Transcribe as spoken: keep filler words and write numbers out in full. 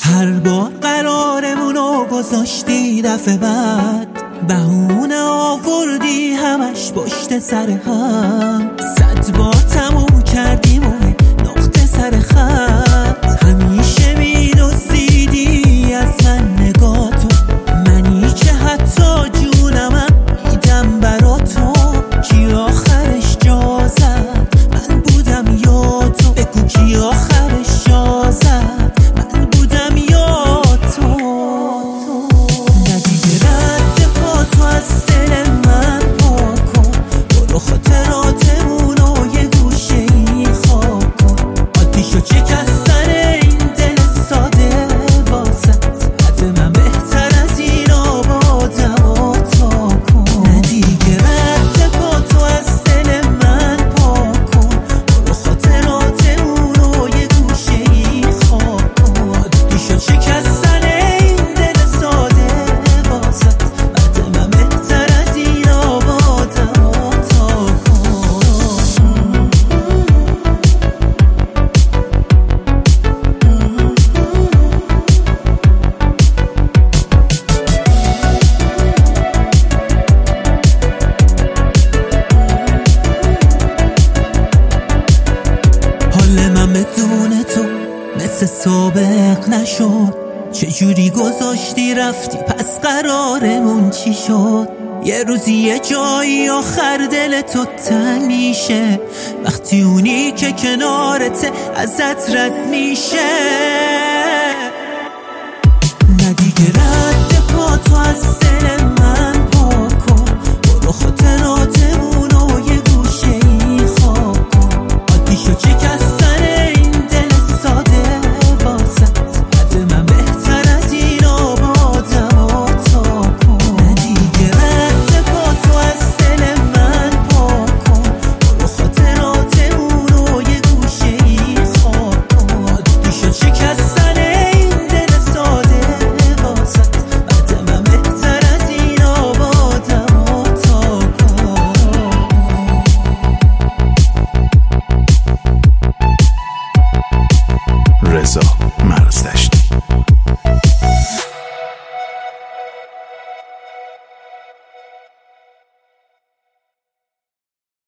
هر بار قرارمونو گذاشتی دفعه بعد بهونه آوردی همش پشت سر هم. صد بار تموم کردیم و نقطه سر خط. همیشه می‌دزدیدی از من نگاتو، منی که حتی جونمم میدم برا تو. کی آخرش جا زد؟ من بودم یا تو؟ بگو کی آخرش جا زد؟ من بودم یا تو؟ ندیگه رد پا تو از دل من پا کن، برو خاطراتمونو یه گوشه ای خواب کن. آتیشو شکستن این دل ساده واسط، حد من بهتر از این آبادم و تا کن. ندیگه رد پا تو از دل من پا کن، برو خاطراتمونو یه گوشه ای خواب کن. آتیشو شکستن این دل ساده واسط، حد من بهتر از این آبادم و تا کن. حال من بدون تو مثل سابق نشد. چجوری گذاشتی رفتی پس قرارمون چی شد؟ یه روزی یه جایی آخر دل تو تنگ میشه، وقتی اونی که کنارته ازت رد میشه. ندیگه رد پا تو از دل من پا کن، برو خاطراتمونو یه گوشه ای خواب کن. آتیشو شکستن این دل ساده واسط، حد من بهتر از این آبادم و تا کن. ندیگه رد پا تو از دل من پا کن، برو خاطراتمونو یه گوشه ای خواب کن. آتیشو شکستن این دل ساده واسط، حد من بهتر از این آبادم و تا کن. رضا مرزدشتی.